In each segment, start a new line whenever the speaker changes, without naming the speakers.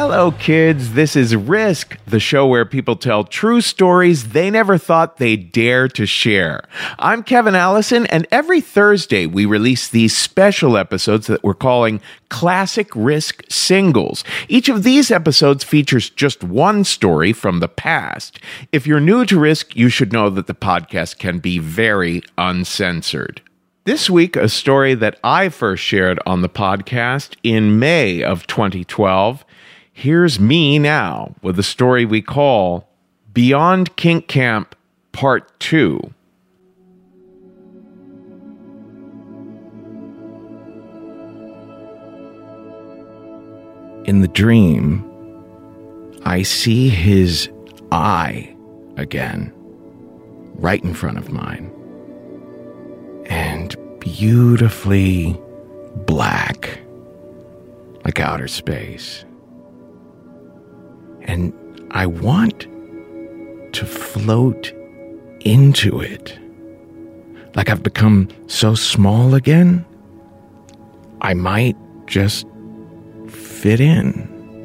Hello, kids. This is Risk, the show where people tell true stories they never thought they'd dare to share. I'm Kevin Allison, and every Thursday we release these special episodes that we're calling Classic Risk Singles. Each of these episodes features just one story from the past. If you're new to Risk, you should know that the podcast can be very uncensored. This week, a story that I first shared on the podcast in May of 2012. Here's me now with a story we call Beyond Kink Camp Part 2. In the dream, I see his eye again, right in front of mine, and beautifully black, like outer space. And I want to float into it. Like I've become so small again, I might just fit in.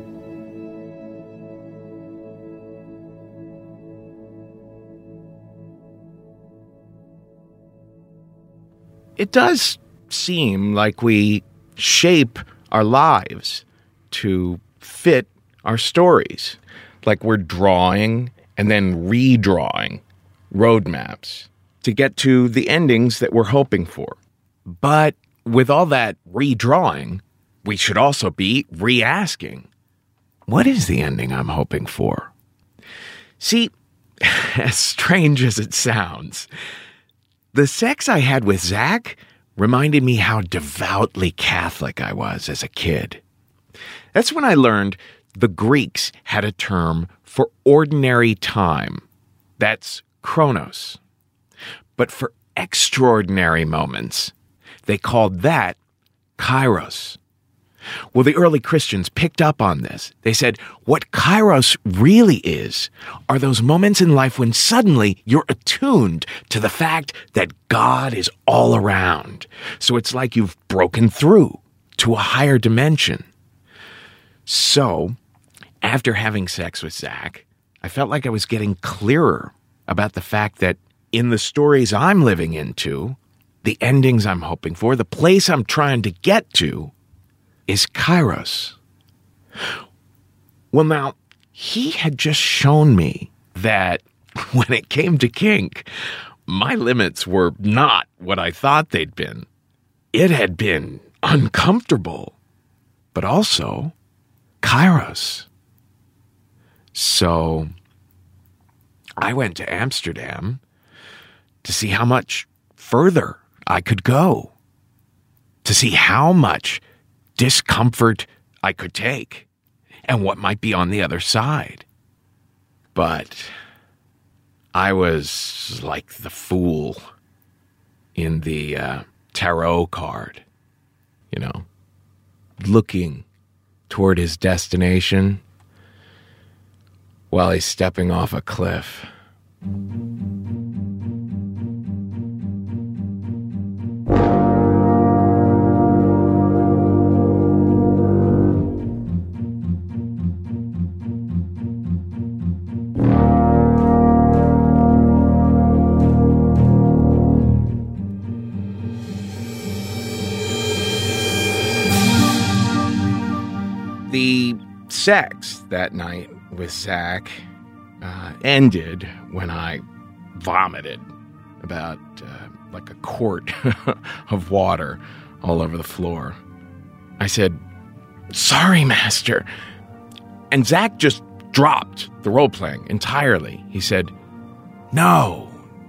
It does seem like we shape our lives to fit our stories, like we're drawing and then redrawing roadmaps to get to the endings that we're hoping for. But with all that redrawing, we should also be re-asking, what is the ending I'm hoping for? See, as strange as it sounds, the sex I had with Zach reminded me how devoutly Catholic I was as a kid. That's when I learned the Greeks had a term for ordinary time. That's chronos. But for extraordinary moments, they called that kairos. Well, the early Christians picked up on this. They said, what kairos really is are those moments in life when suddenly you're attuned to the fact that God is all around. So it's like you've broken through to a higher dimension. So, after having sex with Zach, I felt like I was getting clearer about the fact that in the stories I'm living into, the endings I'm hoping for, the place I'm trying to get to, is kairos. Well, now, he had just shown me that when it came to kink, my limits were not what I thought they'd been. It had been uncomfortable, but also kairos. So I went to Amsterdam to see how much further I could go, to see how much discomfort I could take and what might be on the other side. But I was like the fool in the tarot card, looking toward his destination while he's stepping off a cliff. The sex that night with Zach ended when I vomited about like a quart of water all over the floor. I said, "Sorry, master." And Zach just dropped the role-playing entirely. He said, No.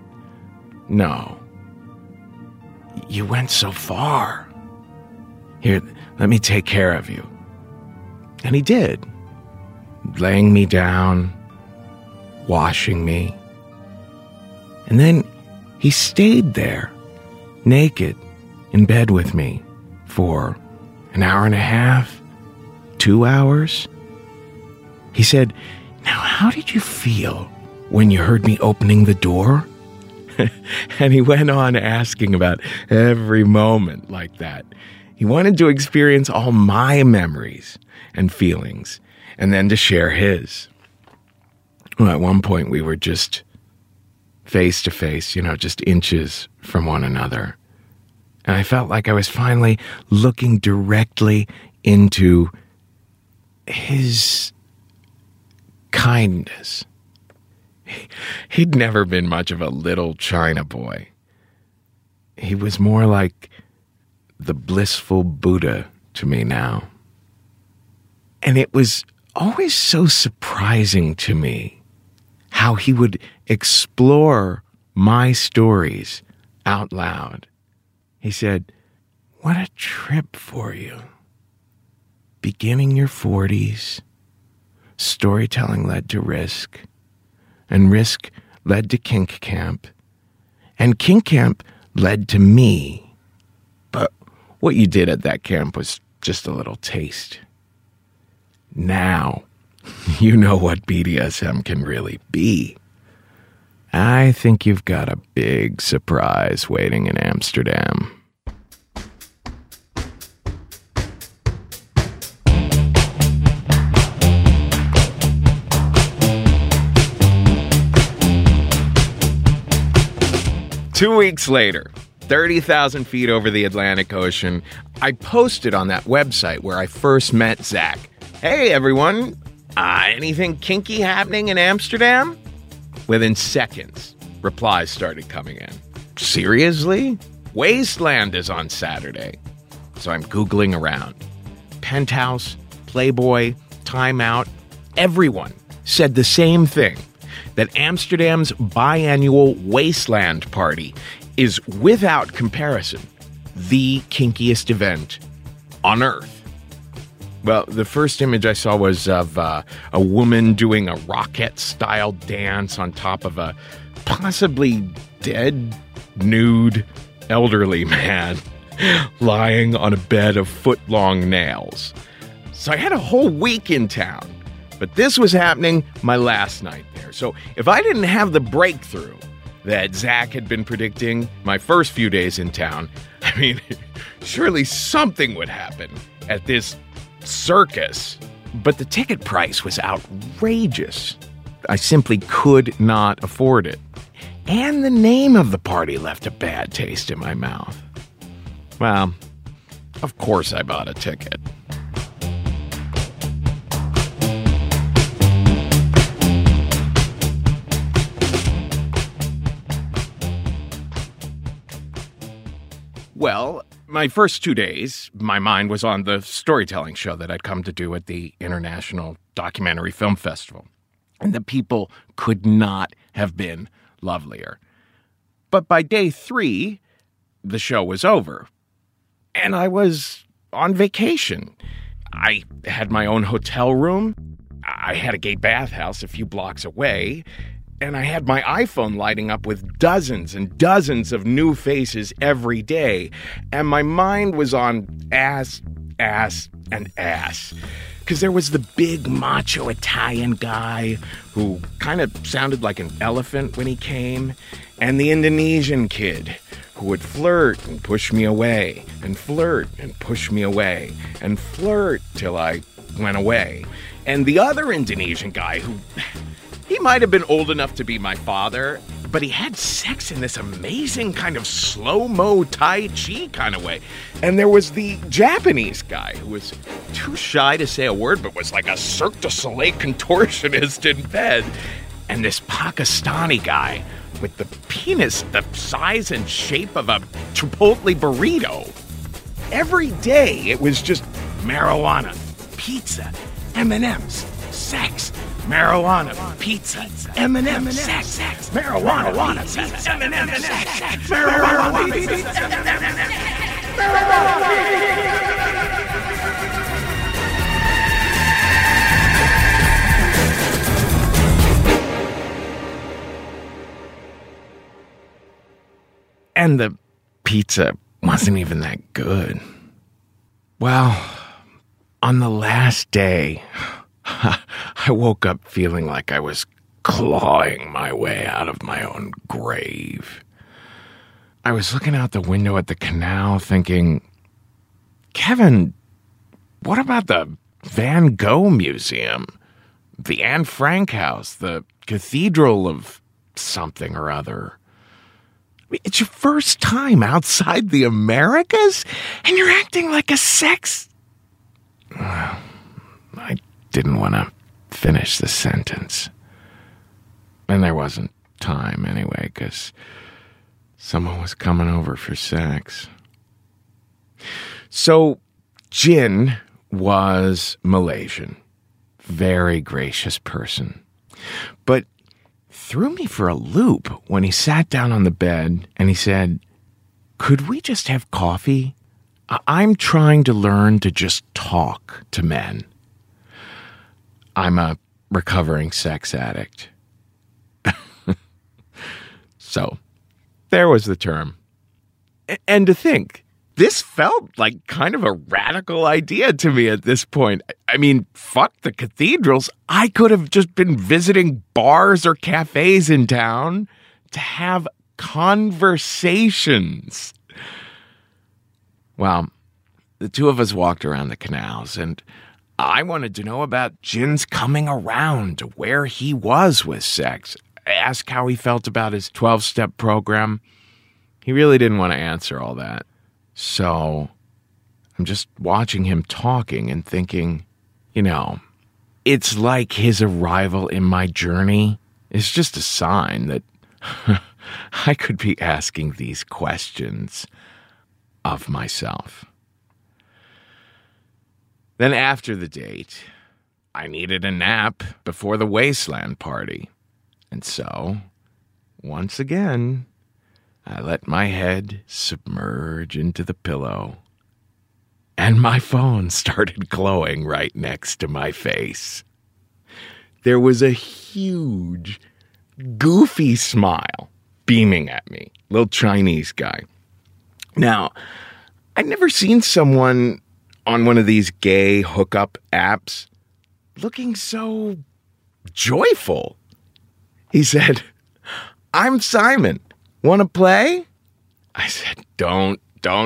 You went so far. Here, let me take care of you." And he did, laying me down, washing me. And then he stayed there, naked, in bed with me for an hour and a half, 2 hours. He said, "Now, how did you feel when you heard me opening the door?" And he went on asking about every moment like that. He wanted to experience all my memories and feelings and then to share his. Well, at one point, we were just face to face, just inches from one another. And I felt like I was finally looking directly into his kindness. He'd never been much of a little China boy. He was more like the blissful Buddha to me now. And it was always so surprising to me how he would explore my stories out loud. He said, "What a trip for you. Beginning your 40s, storytelling led to Risk, and Risk led to Kink Camp, and Kink Camp led to me. But what you did at that camp was just a little taste. Now, you know what BDSM can really be. I think you've got a big surprise waiting in Amsterdam." Two weeks later, 30,000 feet over the Atlantic Ocean, I posted on that website where I first met Zach. "Hey, everyone. Anything kinky happening in Amsterdam?" Within seconds, replies started coming in. "Seriously? Wasteland is on Saturday." So I'm Googling around. Penthouse, Playboy, Time Out, everyone said the same thing, that Amsterdam's biannual Wasteland party is, without comparison, the kinkiest event on Earth. Well, the first image I saw was of a woman doing a rocket-style dance on top of a possibly dead, nude, elderly man lying on a bed of foot-long nails. So I had a whole week in town, but this was happening my last night there. So if I didn't have the breakthrough that Zach had been predicting my first few days in town, I mean, surely something would happen at this circus. But the ticket price was outrageous. I simply could not afford it. And the name of the party left a bad taste in my mouth. Well, of course I bought a ticket. Well, my first 2 days, my mind was on the storytelling show that I'd come to do at the International Documentary Film Festival. And the people could not have been lovelier. But by day 3, the show was over. And I was on vacation. I had my own hotel room. I had a gay bathhouse a few blocks away. And I had my iPhone lighting up with dozens and dozens of new faces every day. And my mind was on ass, and ass. Because there was the big macho Italian guy who kind of sounded like an elephant when he came. And the Indonesian kid who would flirt and push me away. And flirt and push me away. And flirt till I went away. And the other Indonesian guy who... he might have been old enough to be my father, but he had sex in this amazing kind of slow-mo Tai Chi kind of way. And there was the Japanese guy who was too shy to say a word, but was like a Cirque du Soleil contortionist in bed. And this Pakistani guy with the penis the size and shape of a Chipotle burrito. Every day it was just marijuana, pizza, M&Ms, sex, marijuana, pizza, M&Ms, sex, marijuana, pizza, M&Ms, sex, marijuana, pizza, and the pizza wasn't even that good. Well, on the last day, I woke up feeling like I was clawing my way out of my own grave. I was looking out the window at the canal thinking, Kevin, what about the Van Gogh Museum, the Anne Frank House, the Cathedral of something or other. I mean, it's your first time outside the Americas, and you're acting like a sex... I didn't want to finish the sentence. And there wasn't time anyway, because someone was coming over for sex. So, Jin was Malaysian. Very gracious person. But threw me for a loop when he sat down on the bed and he said, "Could we just have coffee? I'm trying to learn to just talk to men. I'm a recovering sex addict." So, there was the term. And to think, this felt like kind of a radical idea to me at this point. I mean, fuck the cathedrals. I could have just been visiting bars or cafes in town to have conversations. Well, the two of us walked around the canals, and I wanted to know about Jin's coming around to where he was with sex. I asked how he felt about his 12-step program. He really didn't want to answer all that. So I'm just watching him talking and thinking, it's like his arrival in my journey is just a sign that I could be asking these questions of myself. Then after the date, I needed a nap before the wasteland party. And so, once again, I let my head submerge into the pillow. And my phone started glowing right next to my face. There was a huge, goofy smile beaming at me. Little Chinese guy. Now, I'd never seen someone on one of these gay hookup apps looking so joyful. He said, "I'm Simon. Want to play?" I said, Don't,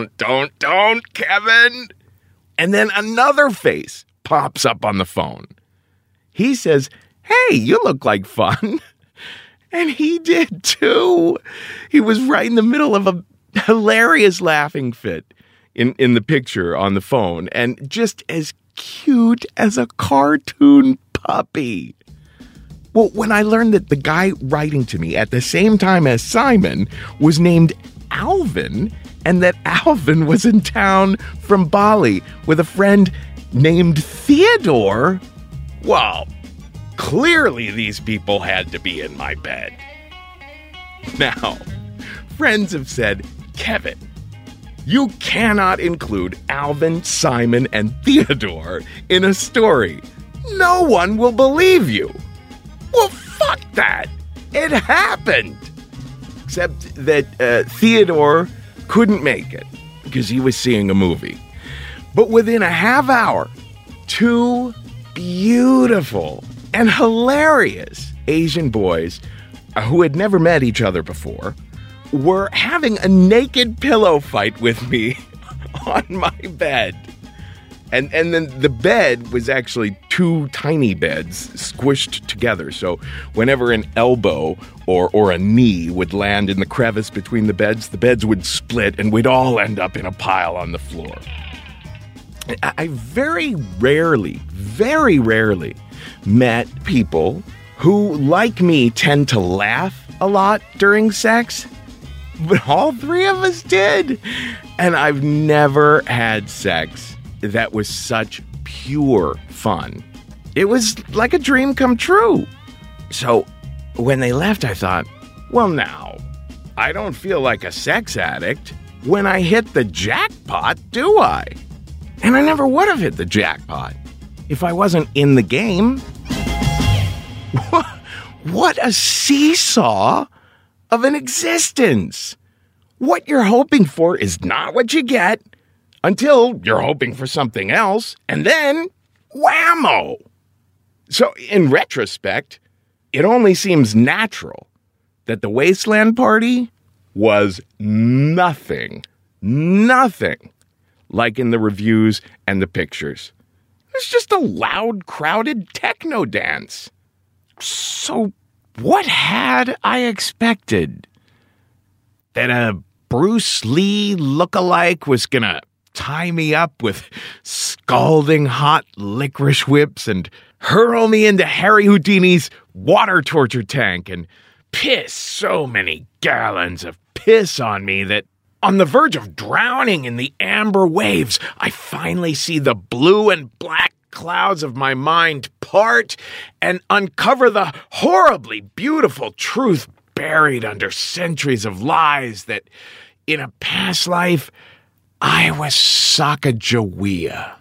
Kevin. And then another face pops up on the phone. He says, "Hey, you look like fun." And he did too. He was right in the middle of a hilarious laughing fit in the picture on the phone, and just as cute as a cartoon puppy. Well, when I learned that the guy writing to me at the same time as Simon was named Alvin, and that Alvin was in town from Bali with a friend named Theodore, well, clearly these people had to be in my bed. Now, friends have said, "Kevin, you cannot include Alvin, Simon, and Theodore in a story. No one will believe you." Well, fuck that. It happened. Except that Theodore couldn't make it because he was seeing a movie. But within a half hour, two beautiful and hilarious Asian boys who had never met each other before were having a naked pillow fight with me on my bed. And then the bed was actually two tiny beds squished together. So whenever an elbow or a knee would land in the crevice between the beds would split and we'd all end up in a pile on the floor. I very rarely met people who, like me, tend to laugh a lot during sex. But all three of us did. And I've never had sex that was such pure fun. It was like a dream come true. So when they left, I thought, well, now, I don't feel like a sex addict when I hit the jackpot, do I? And I never would have hit the jackpot if I wasn't in the game. What a seesaw of an existence. What you're hoping for is not what you get until you're hoping for something else, and then whammo. So in retrospect, it only seems natural that the wasteland party was nothing like in the reviews and the pictures. was just a loud, crowded techno dance. So what had I expected? That a Bruce Lee lookalike was gonna tie me up with scalding hot licorice whips and hurl me into Harry Houdini's water torture tank and piss so many gallons of piss on me that on the verge of drowning in the amber waves, I finally see the blue and black clouds of my mind part and uncover the horribly beautiful truth buried under centuries of lies that in a past life, I was Sacagawea.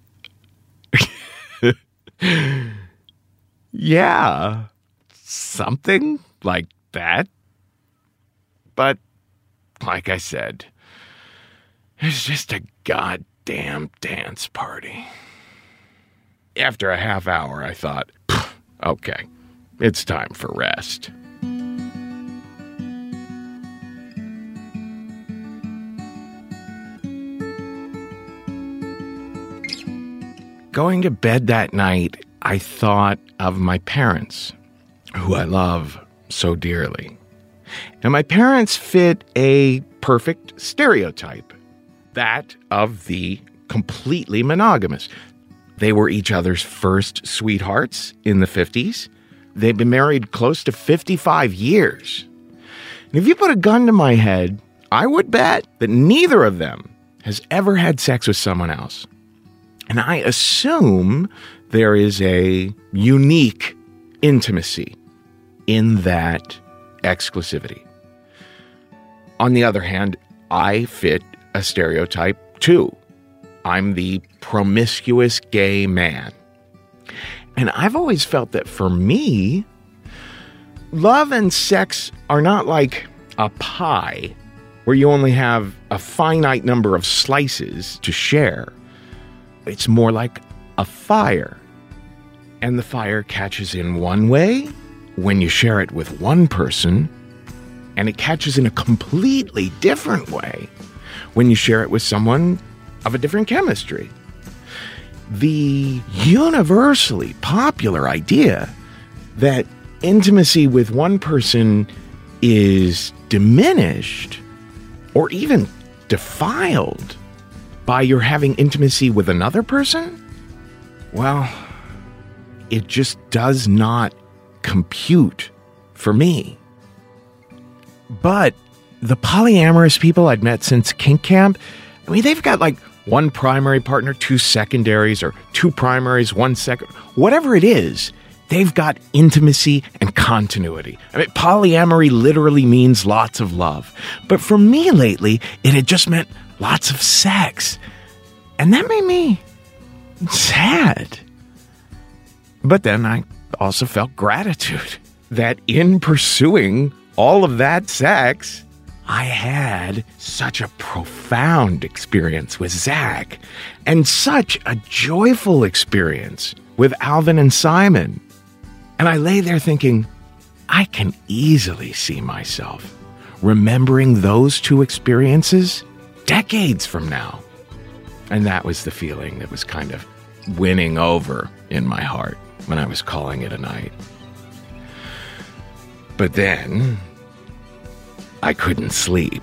Yeah, something like that. But, like I said, it's just a goddamn dance party. After a half hour, I thought, okay, it's time for rest. Going to bed that night, I thought of my parents, who I love so dearly. And my parents fit a perfect stereotype, that of the completely monogamous. They were each other's first sweethearts in the 50s. They'd been married close to 55 years. And if you put a gun to my head, I would bet that neither of them has ever had sex with someone else. And I assume there is a unique intimacy in that exclusivity. On the other hand, I fit a stereotype too. I'm the promiscuous gay man. And I've always felt that for me, love and sex are not like a pie where you only have a finite number of slices to share. It's more like a fire. And the fire catches in one way when you share it with one person, and it catches in a completely different way when you share it with someone of a different chemistry. The universally popular idea that intimacy with one person is diminished or even defiled by your having intimacy with another person? Well, it just does not compute for me. But the polyamorous people I'd met since Kink Camp, I mean, they've got like one primary partner, two secondaries, or two primaries, one second, whatever it is, they've got intimacy and continuity. I mean, polyamory literally means lots of love. But for me lately, it had just meant lots of sex. And that made me sad. But then I also felt gratitude that in pursuing all of that sex, I had such a profound experience with Zach and such a joyful experience with Alvin and Simon. And I lay there thinking, I can easily see myself remembering those two experiences decades from now. And that was the feeling that was kind of winning over in my heart when I was calling it a night. But then I couldn't sleep.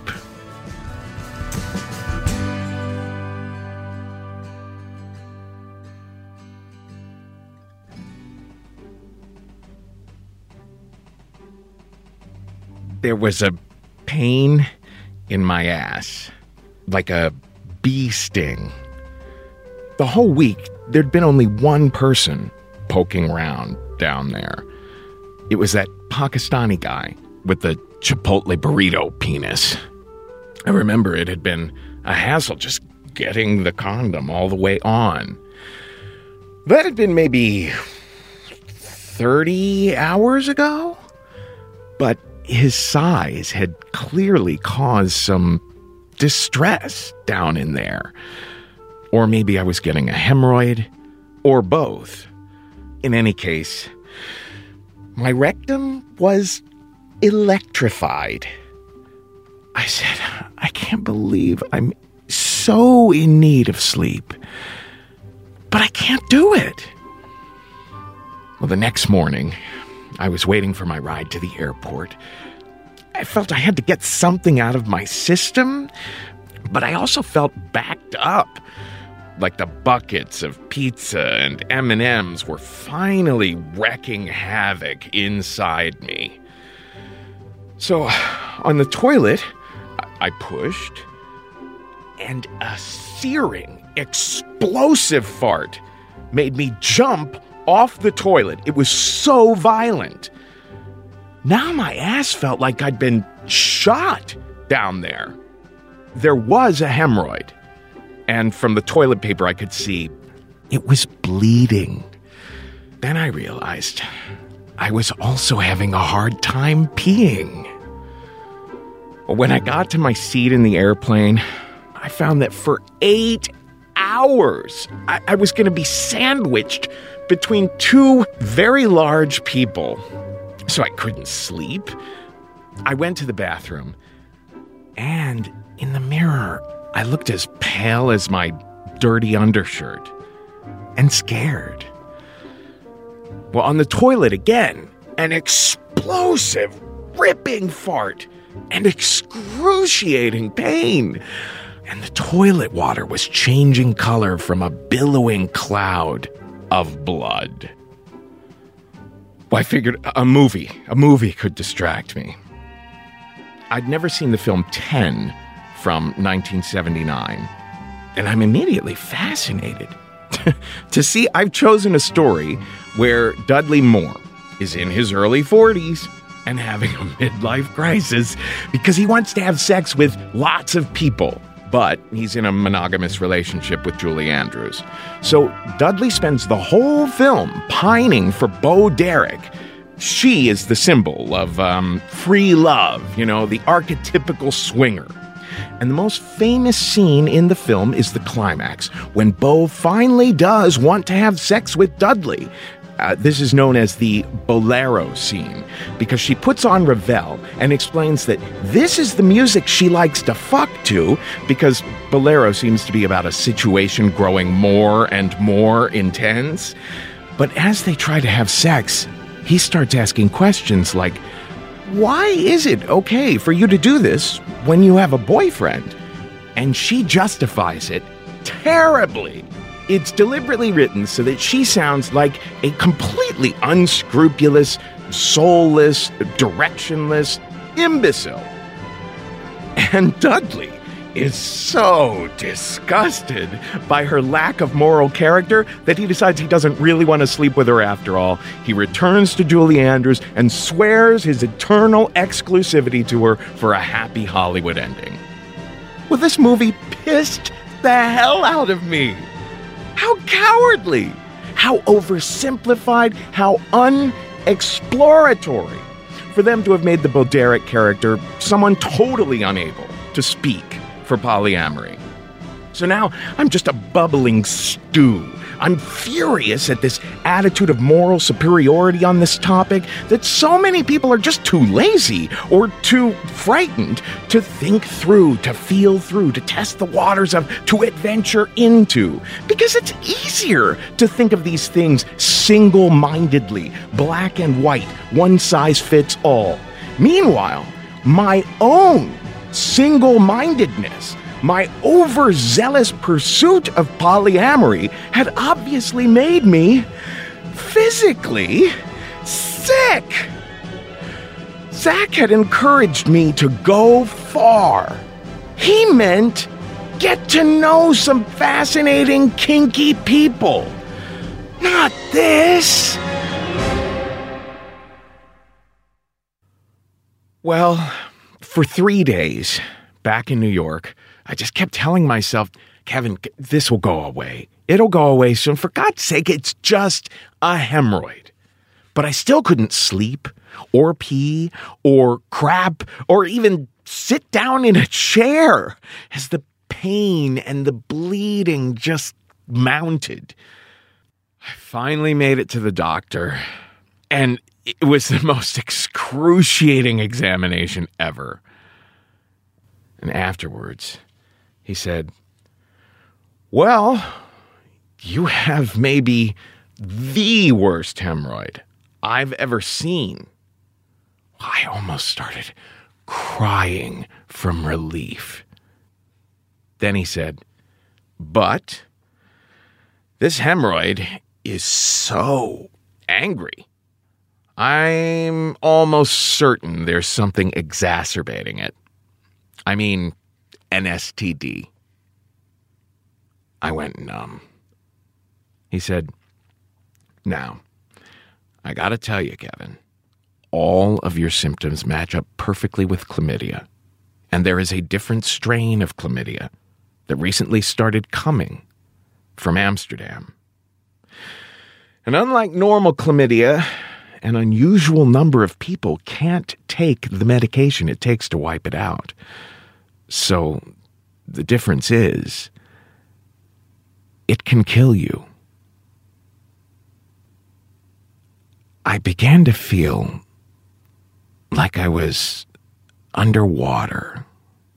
There was a pain in my ass, like a bee sting. The whole week, there'd been only one person poking around down there. It was that Pakistani guy with the Chipotle burrito penis. I remember it had been a hassle just getting the condom all the way on. That had been maybe 30 hours ago, but his size had clearly caused some distress down in there. Or maybe I was getting a hemorrhoid, or both. In any case, my rectum was electrified. I said, I can't believe I'm so in need of sleep. but I can't do it. Well, the next morning, I was waiting for my ride to the airport. I felt I had to get something out of my system, but I also felt backed up. Like the buckets of pizza and M&Ms were finally wreaking havoc inside me. So, on the toilet, I pushed, and a searing, explosive fart made me jump off the toilet. It was so violent. Now my ass felt like I'd been shot down there. There was a hemorrhoid, and from the toilet paper I could see it was bleeding. Then I realized I was also having a hard time peeing. When I got to my seat in the airplane, I found that for 8 hours, I was going to be sandwiched between two very large people. So I couldn't sleep. I went to the bathroom, and in the mirror, I looked as pale as my dirty undershirt and scared. Well, on the toilet again, an explosive, ripping fart and excruciating pain. And the toilet water was changing color from a billowing cloud of blood. Well, I figured a movie could distract me. I'd never seen the film 10 from 1979, and I'm immediately fascinated to see I've chosen a story where Dudley Moore is in his early 40s and having a midlife crisis because he wants to have sex with lots of people, but he's in a monogamous relationship with Julie Andrews. So Dudley spends the whole film pining for Bo Derek. She is the symbol of free love, the archetypical swinger. And the most famous scene in the film is the climax, when Bo finally does want to have sex with Dudley. This is known as the Bolero scene, because she puts on Ravel and explains that this is the music she likes to fuck to, because Bolero seems to be about a situation growing more and more intense. But as they try to have sex, he starts asking questions like, why is it okay for you to do this when you have a boyfriend? And she justifies it terribly. It's deliberately written so that she sounds like a completely unscrupulous, soulless, directionless imbecile. And Dudley is so disgusted by her lack of moral character that he decides he doesn't really want to sleep with her after all. He returns to Julie Andrews and swears his eternal exclusivity to her for a happy Hollywood ending. Well, this movie pissed the hell out of me. How cowardly, how oversimplified, how unexploratory for them to have made the Bo Derek character someone totally unable to speak for polyamory. So now I'm just a bubbling stew. I'm furious at this attitude of moral superiority on this topic that so many people are just too lazy or too frightened to think through, to feel through, to test the waters of, to adventure into. Because it's easier to think of these things single-mindedly, black and white, one size fits all. Meanwhile, my own single-mindedness, my overzealous pursuit of polyamory had obviously made me physically sick. Zach had encouraged me to go far. He meant get to know some fascinating, kinky people. Not this. Well, for 3 days, back in New York, I just kept telling myself, Kevin, this will go away. It'll go away soon. For God's sake, it's just a hemorrhoid. But I still couldn't sleep or pee or crap or even sit down in a chair as the pain and the bleeding just mounted. I finally made it to the doctor, and it was the most excruciating examination ever. And afterwards, he said, well, you have maybe the worst hemorrhoid I've ever seen. I almost started crying from relief. Then he said, but this hemorrhoid is so angry. I'm almost certain there's something exacerbating it. I mean, an STD. I went numb. He said, now, I gotta tell you, Kevin, all of your symptoms match up perfectly with chlamydia. And there is a different strain of chlamydia that recently started coming from Amsterdam. And unlike normal chlamydia, an unusual number of people can't take the medication it takes to wipe it out. So the difference is, it can kill you. I began to feel like I was underwater.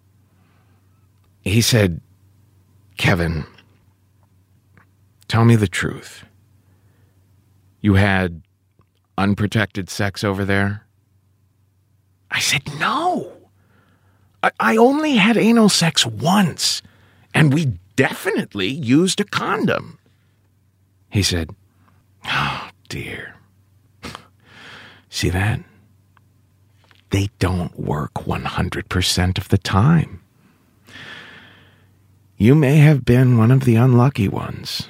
He said, Kevin, tell me the truth. You had unprotected sex over there? I said, no. I only had anal sex once, and we definitely used a condom. He said, oh, dear. See that? They don't work 100% of the time. You may have been one of the unlucky ones.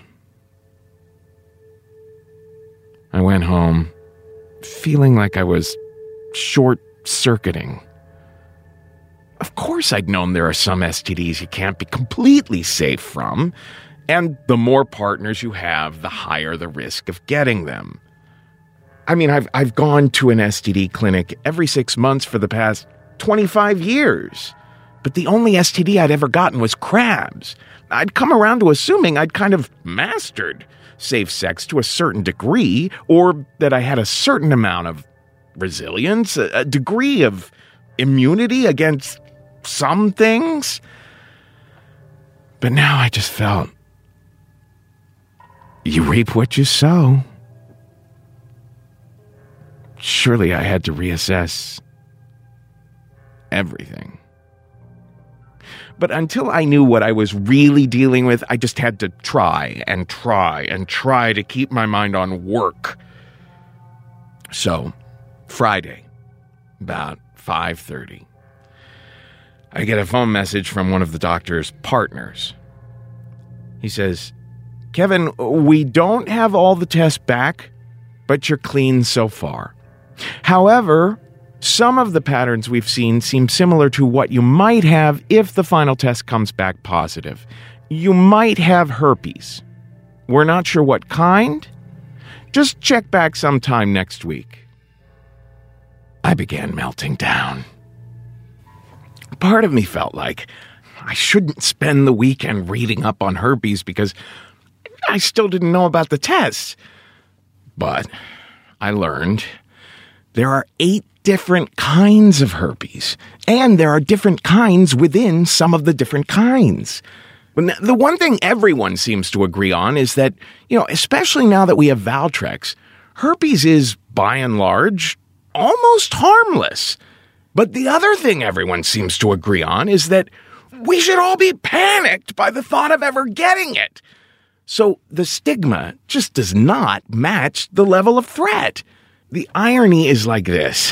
I went home, feeling like I was short-circuiting. Of course I'd known there are some STDs you can't be completely safe from, and the more partners you have, the higher the risk of getting them. I mean, I've gone to an STD clinic every 6 months for the past 25 years. But the only STD I'd ever gotten was crabs. I'd come around to assuming I'd kind of mastered safe sex to a certain degree, or that I had a certain amount of resilience, a degree of immunity against some things. But now I just felt, you reap what you sow. Surely I had to reassess everything. But until I knew what I was really dealing with, I just had to try to keep my mind on work. So, Friday, about 5:30, I get a phone message from one of the doctor's partners. He says, Kevin, we don't have all the tests back, but you're clean so far. However, some of the patterns we've seen seem similar to what you might have if the final test comes back positive. You might have herpes. We're not sure what kind. Just check back sometime next week. I began melting down. Part of me felt like I shouldn't spend the weekend reading up on herpes because I still didn't know about the tests. But I learned there are 8 different kinds of herpes, and there are different kinds within some of the different kinds. The one thing everyone seems to agree on is that, especially now that we have Valtrex, herpes is, by and large, almost harmless. But the other thing everyone seems to agree on is that we should all be panicked by the thought of ever getting it. So the stigma just does not match the level of threat. The irony is like this.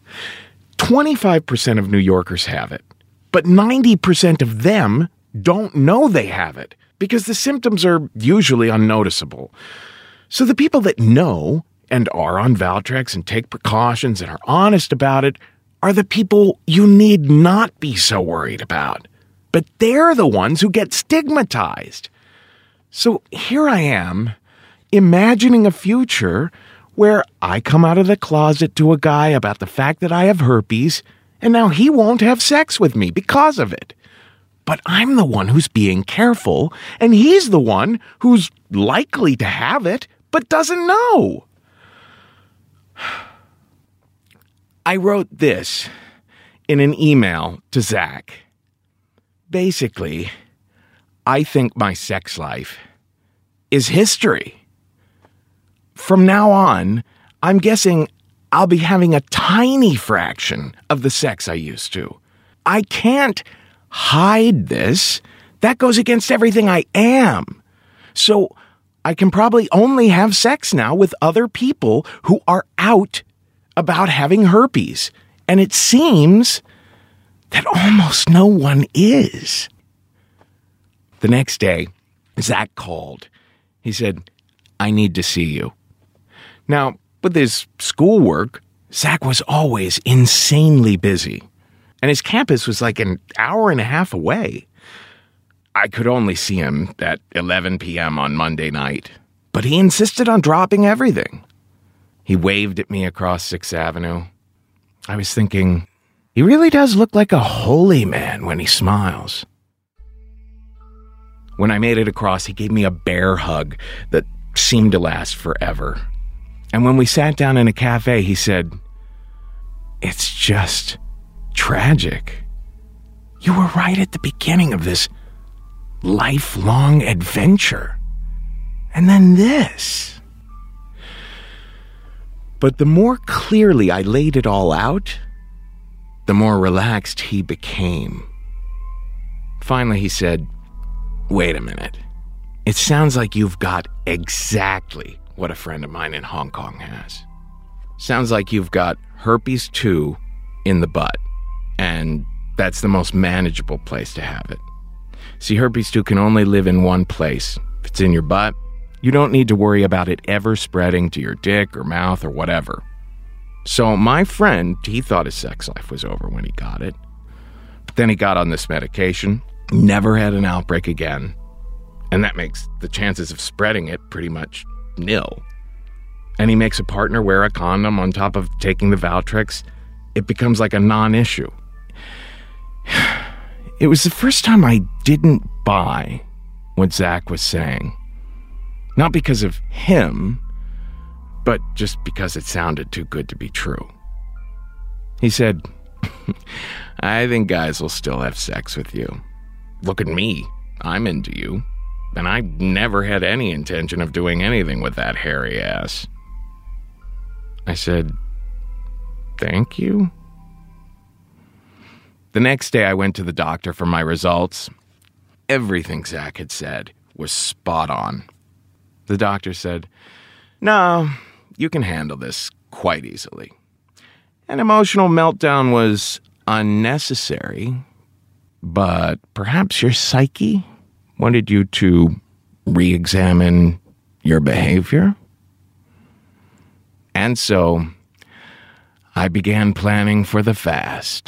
25% of New Yorkers have it, but 90% of them don't know they have it because the symptoms are usually unnoticeable. So the people that know and are on Valtrex and take precautions and are honest about it are the people you need not be so worried about. But they're the ones who get stigmatized. So here I am, imagining a future where I come out of the closet to a guy about the fact that I have herpes, and now he won't have sex with me because of it. But I'm the one who's being careful, and he's the one who's likely to have it, but doesn't know. I wrote this in an email to Zach. Basically, I think my sex life is history. From now on, I'm guessing I'll be having a tiny fraction of the sex I used to. I can't hide this. That goes against everything I am. So I can probably only have sex now with other people who are out about having herpes. And it seems that almost no one is. The next day, Zach called. He said, "I need to see you." Now, with his schoolwork, Zach was always insanely busy. And his campus was like an hour and a half away. I could only see him at 11 p.m. on Monday night. But he insisted on dropping everything. He waved at me across 6th Avenue. I was thinking, he really does look like a holy man when he smiles. When I made it across, he gave me a bear hug that seemed to last forever. And when we sat down in a cafe, he said, "It's just tragic. You were right at the beginning of this lifelong adventure. And then this." But the more clearly I laid it all out, the more relaxed he became. Finally, he said, "Wait a minute. It sounds like you've got exactly what a friend of mine in Hong Kong has. Sounds like you've got herpes 2 in the butt, and that's the most manageable place to have it. See, herpes 2 can only live in one place. If it's in your butt, you don't need to worry about it ever spreading to your dick or mouth or whatever." So my friend, he thought his sex life was over when he got it. But then he got on this medication, never had an outbreak again, and that makes the chances of spreading it pretty much nil. And he makes a partner wear a condom on top of taking the Valtrex. It becomes like a non-issue. It was the first time I didn't buy what Zach was saying. Not because of him, but just because it sounded too good to be true. He said, "I think guys will still have sex with you. Look at me. I'm into you. And I never had any intention of doing anything with that hairy ass." I said, "Thank you." The next day I went to the doctor for my results. Everything Zach had said was spot on. The doctor said, "No, you can handle this quite easily. An emotional meltdown was unnecessary, but perhaps your psyche wanted you to re-examine your behavior." And so I began planning for the fast.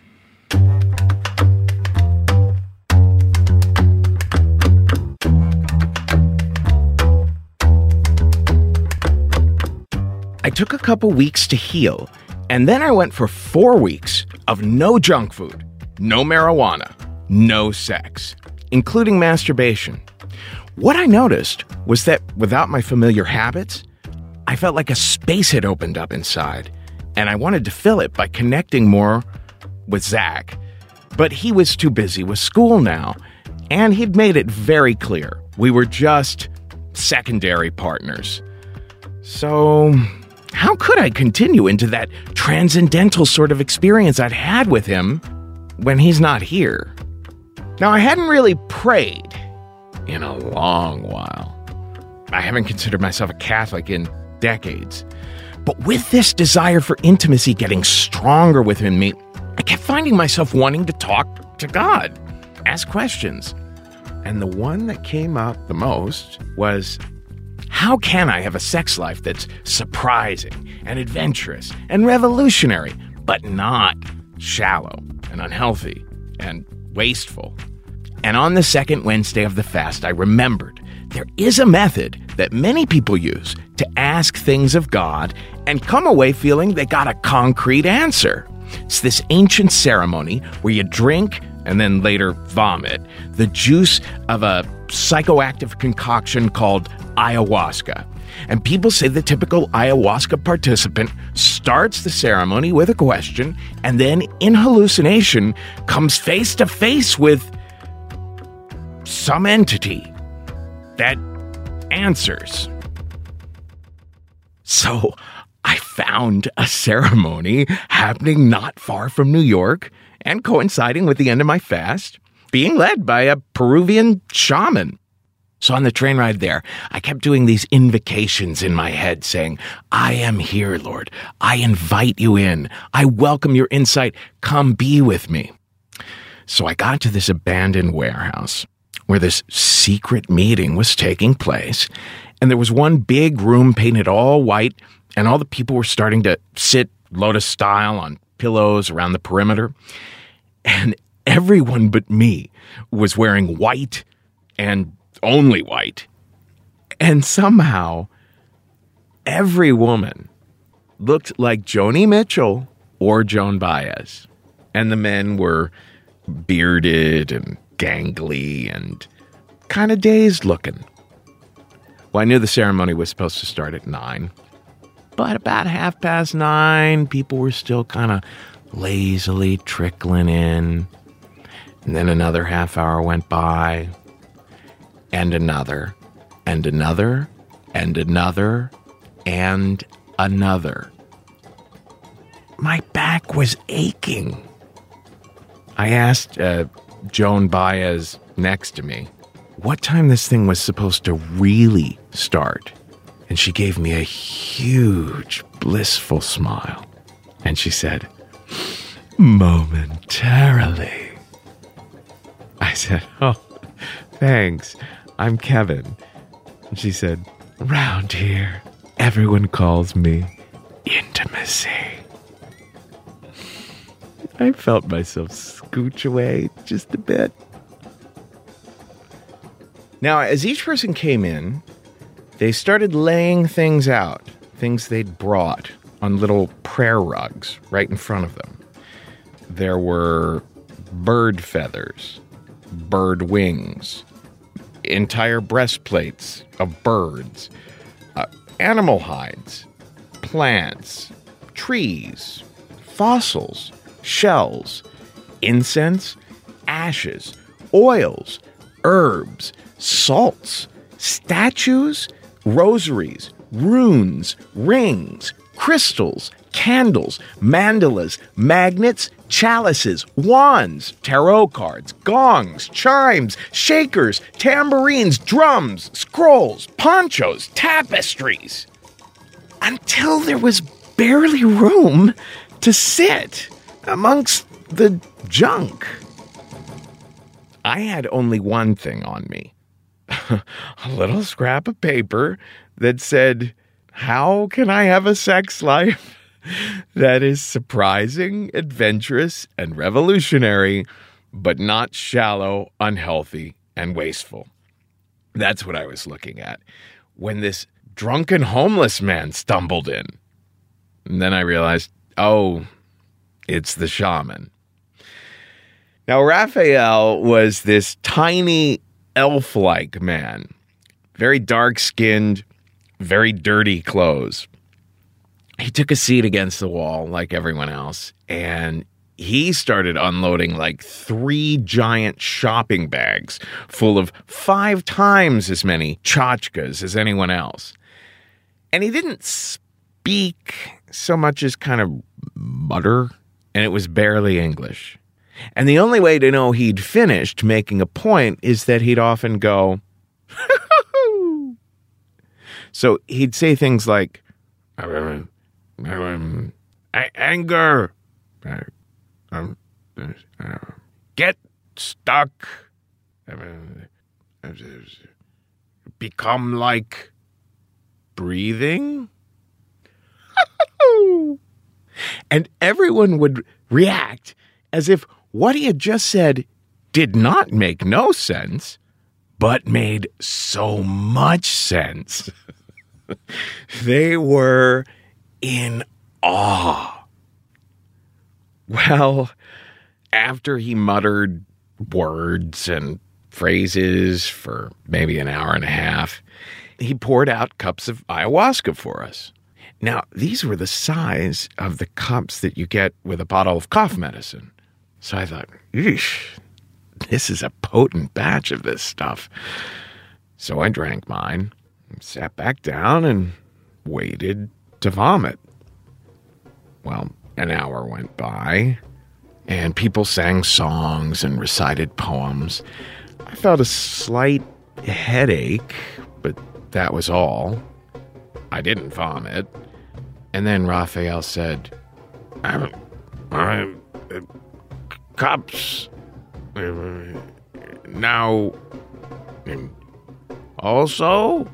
I took a couple weeks to heal, and then I went for 4 weeks of no junk food, no marijuana, no sex, including masturbation. What I noticed was that without my familiar habits, I felt like a space had opened up inside, and I wanted to fill it by connecting more with Zach. But he was too busy with school now, and he'd made it very clear we were just secondary partners. So how could I continue into that transcendental sort of experience I'd had with him when he's not here? Now, I hadn't really prayed in a long while. I haven't considered myself a Catholic in decades. But with this desire for intimacy getting stronger within me, I kept finding myself wanting to talk to God, ask questions. And the one that came up the most was, how can I have a sex life that's surprising and adventurous and revolutionary, but not shallow and unhealthy and wasteful? And on the second Wednesday of the fast, I remembered there is a method that many people use to ask things of God and come away feeling they got a concrete answer. It's this ancient ceremony where you drink and then later vomit the juice of a psychoactive concoction called ayahuasca. And people say the typical ayahuasca participant starts the ceremony with a question and then in hallucination comes face to face with some entity that answers. So I found a ceremony happening not far from New York and coinciding with the end of my fast, being led by a Peruvian shaman. So on the train ride there, I kept doing these invocations in my head saying, I am here, Lord. I invite you in. I welcome your insight. Come be with me. So I got to this abandoned warehouse where this secret meeting was taking place. And there was one big room painted all white, and all the people were starting to sit lotus style on pillows around the perimeter. And everyone but me was wearing white and only white. And somehow, every woman looked like Joni Mitchell or Joan Baez. And the men were bearded and gangly and kind of dazed looking. Well, I knew the ceremony was supposed to start at 9. But about 9:30, people were still kind of lazily trickling in. And then another half hour went by. And another, and another, and another, and another. My back was aching. I asked Joan Baez next to me what time this thing was supposed to really start. And she gave me a huge, blissful smile. And she said, momentarily. I said, oh, thanks. I'm Kevin. And she said, round here, everyone calls me Intimacy. I felt myself scooch away just a bit. Now, as each person came in, they started laying things out, things they'd brought on little prayer rugs right in front of them. There were bird feathers, bird wings, entire breastplates of birds, animal hides, plants, trees, fossils, shells, incense, ashes, oils, herbs, salts, statues, rosaries, runes, rings, crystals, candles, mandalas, magnets, chalices, wands, tarot cards, gongs, chimes, shakers, tambourines, drums, scrolls, ponchos, tapestries. Until there was barely room to sit amongst the junk. I had only one thing on me. A little scrap of paper that said, how can I have a sex life that is surprising, adventurous, and revolutionary, but not shallow, unhealthy, and wasteful? That's what I was looking at when this drunken homeless man stumbled in. And then I realized, oh, it's the shaman. Now, Raphael was this tiny elf-like man, very dark-skinned, very dirty clothes. He took a seat against the wall like everyone else, and he started unloading like 3 giant shopping bags full of 5 times as many tchotchkes as anyone else. And he didn't speak so much as kind of mutter, and it was barely English. And the only way to know he'd finished making a point is that he'd often go, so he'd say things like, anger, get stuck, become like breathing. And everyone would react as if what he had just said did not make no sense, but made so much sense. They were in awe. Well, after he muttered words and phrases for maybe an hour and a half, he poured out cups of ayahuasca for us. Now, these were the size of the cups that you get with a bottle of cough medicine. So I thought, eesh, this is a potent batch of this stuff. So I drank mine, Sat back down and waited to vomit. Well, an hour went by, and people sang songs and recited poems. I felt a slight headache, but that was all. I didn't vomit. And then Raphael said, cops now also?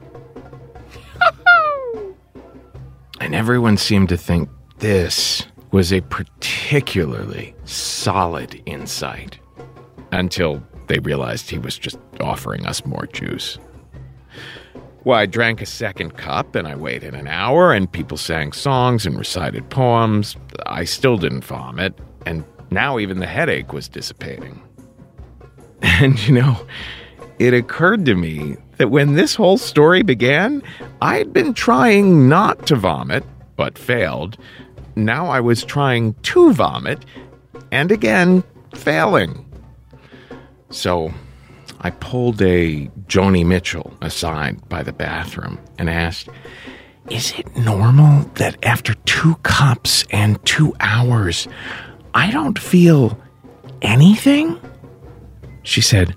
And everyone seemed to think this was a particularly solid insight until they realized he was just offering us more juice. Well, I drank a second cup, and I waited an hour, and people sang songs and recited poems. I still didn't vomit, and now even the headache was dissipating. And, it occurred to me that when this whole story began, I'd been trying not to vomit, but failed. Now I was trying to vomit, and again, failing. So I pulled a Joni Mitchell aside by the bathroom and asked, "Is it normal that after 2 cups and 2 hours, I don't feel anything?" She said,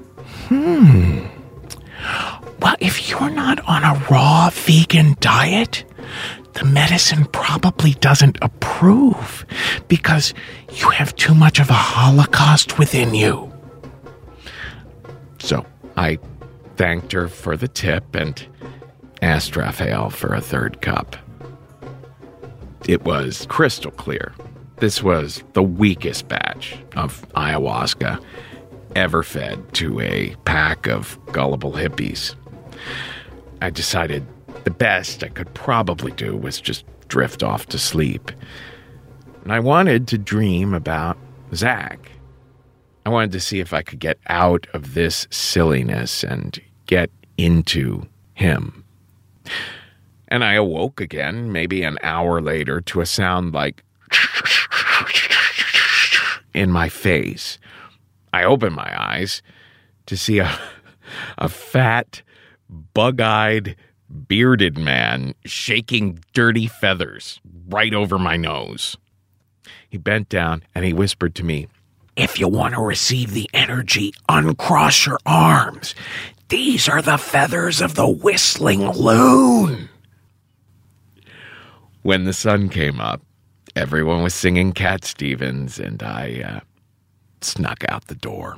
Well, if you're not on a raw vegan diet, the medicine probably doesn't approve because you have too much of a Holocaust within you." So I thanked her for the tip and asked Raphael for a 3rd cup. It was crystal clear. This was the weakest batch of ayahuasca ever fed to a pack of gullible hippies. I decided the best I could probably do was just drift off to sleep. And I wanted to dream about Zach. I wanted to see if I could get out of this silliness and get into him. And I awoke again, maybe an hour later, to a sound like in my face. I opened my eyes to see a fat, bug-eyed, bearded man shaking dirty feathers right over my nose. He bent down and he whispered to me, "If you want to receive the energy, uncross your arms. These are the feathers of the whistling loon." When the sun came up, everyone was singing Cat Stevens, and I snuck out the door.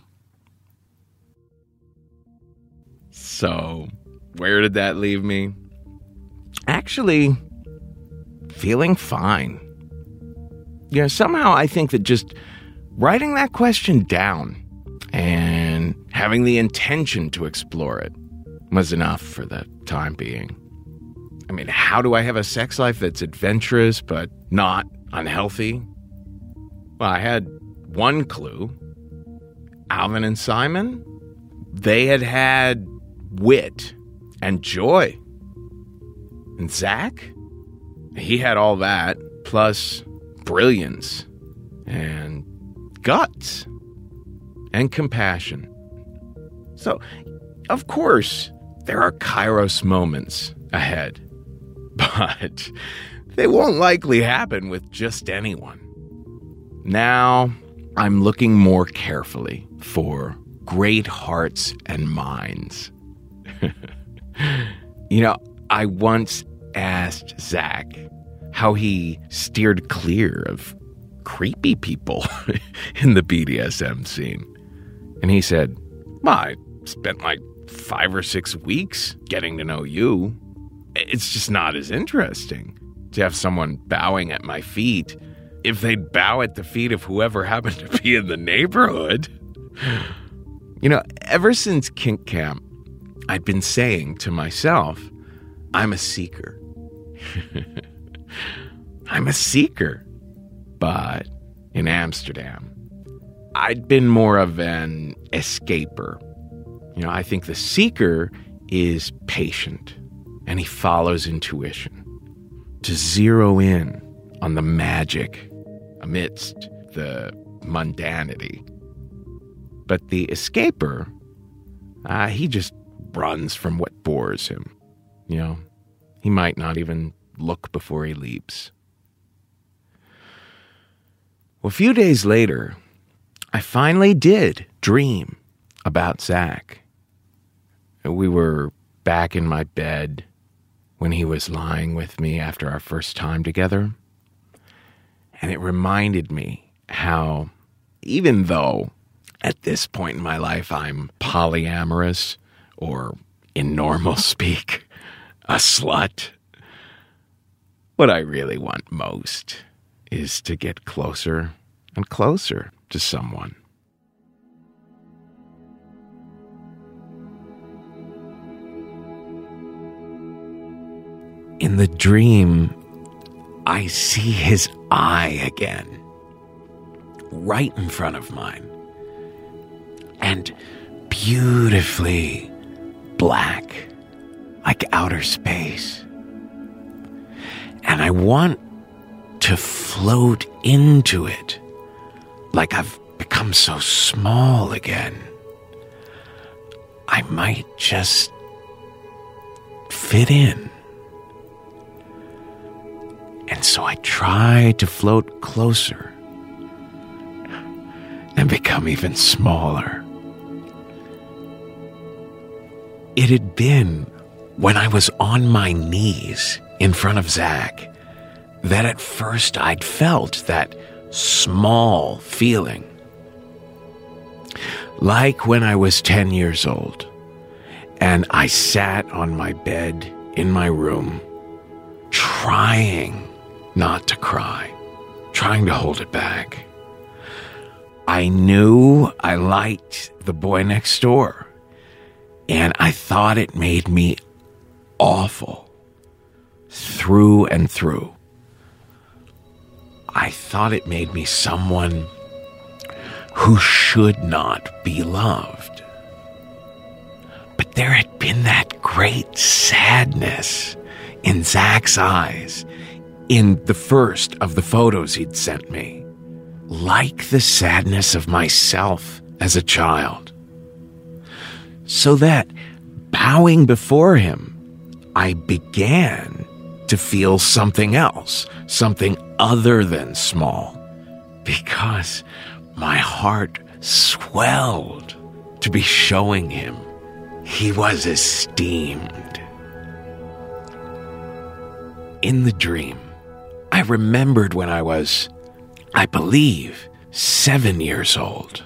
So, where did that leave me? Actually, feeling fine. Somehow I think that just writing that question down and having the intention to explore it was enough for the time being. I mean, how do I have a sex life that's adventurous but not unhealthy? Well, I had one clue. Alvin and Simon, they had wit and joy. And Zach, he had all that, plus brilliance and guts and compassion. So, of course, there are Kairos moments ahead, but they won't likely happen with just anyone. Now, I'm looking more carefully for great hearts and minds. I once asked Zach how he steered clear of creepy people in the BDSM scene. And he said, "Well, I spent like 5 or 6 weeks getting to know you. It's just not as interesting to have someone bowing at my feet if they'd bow at the feet of whoever happened to be in the neighborhood." Ever since Kink Camp, I'd been saying to myself, I'm a seeker. I'm a seeker. But in Amsterdam, I'd been more of an escaper. I think the seeker is patient, and he follows intuition to zero in on the magic amidst the mundanity. But the escaper, he just runs from what bores him. He might not even look before he leaps. Well, a few days later, I finally did dream about Zach. We were back in my bed when he was lying with me after our first time together. And it reminded me how, even though at this point in my life I'm polyamorous, or in normal speak, a slut, what I really want most is to get closer and closer to someone. In the dream, I see his eye again, right in front of mine, and beautifully black, like outer space. And I want to float into it, like I've become so small again. I might just fit in. And so I try to float closer and become even smaller. It had been when I was on my knees in front of Zach that at first I'd felt that small feeling. Like when I was 10 years old and I sat on my bed in my room trying not to cry, trying to hold it back. I knew I liked the boy next door, and I thought it made me awful through and through. I thought it made me someone who should not be loved. But there had been that great sadness in Zach's eyes in the first of the photos he'd sent me, like the sadness of myself as a child. So that, bowing before him, I began to feel something else, something other than small, because my heart swelled to be showing him he was esteemed. In the dream, I remembered when I was, I believe, 7 years old.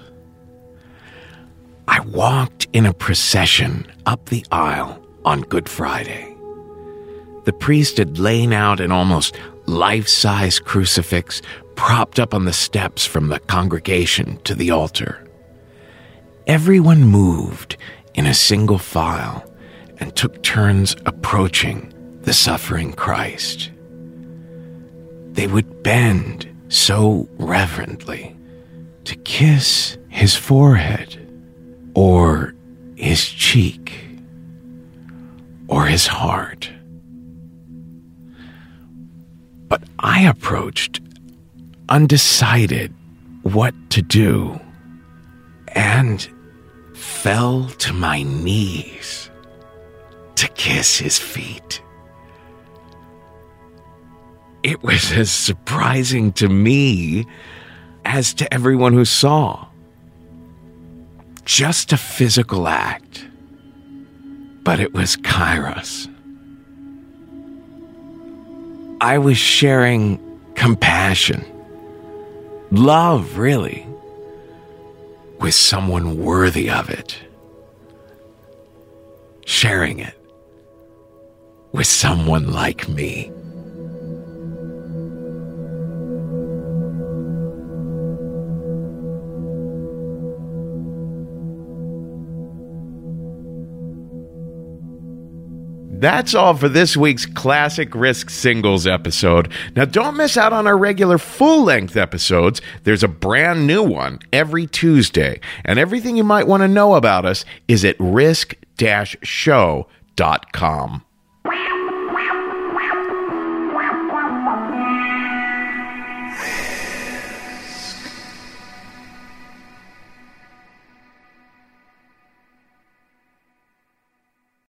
I walked in a procession up the aisle on Good Friday. The priest had laid out an almost life-size crucifix propped up on the steps from the congregation to the altar. Everyone moved in a single file and took turns approaching the suffering Christ. They would bend so reverently to kiss his forehead, or his cheek, or his heart. But I approached undecided what to do, and fell to my knees to kiss his feet. It was as surprising to me as to everyone who saw. Just a physical act, but it was Kairos. I was sharing compassion, love, really, with someone worthy of it. Sharing it with someone like me. That's all for this week's Classic Risk Singles episode. Now, don't miss out on our regular full-length episodes. There's a brand new one every Tuesday, and everything you might want to know about us is at risk-show.com.